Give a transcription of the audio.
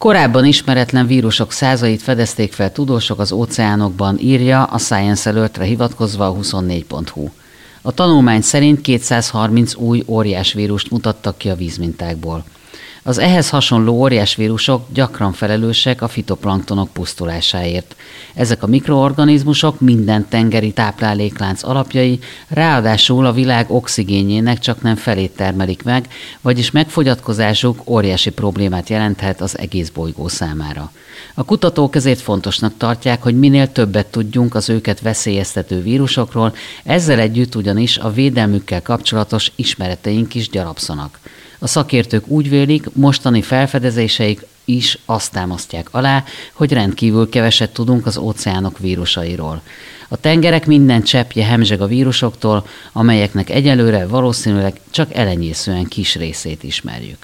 Korábban ismeretlen vírusok százait fedezték fel tudósok az óceánokban, írja a Science Alertre hivatkozva a 24.hu. A tanulmány szerint 230 új óriásvírust mutattak ki a vízmintákból. Az ehhez hasonló óriásvírusok gyakran felelősek a fitoplanktonok pusztulásáért. Ezek a mikroorganizmusok minden tengeri tápláléklánc alapjai, ráadásul a világ oxigénjének csaknem felét termelik meg, vagyis megfogyatkozásuk óriási problémát jelenthet az egész bolygó számára. A kutatók ezért fontosnak tartják, hogy minél többet tudjunk az őket veszélyeztető vírusokról, ezzel együtt ugyanis a védelmükkel kapcsolatos ismereteink is gyarapszanak. A szakértők úgy vélik, mostani felfedezéseik is azt támasztják alá, hogy rendkívül keveset tudunk az óceánok vírusairól. A tengerek minden cseppje hemzseg a vírusoktól, amelyeknek egyelőre valószínűleg csak elenyészően kis részét ismerjük.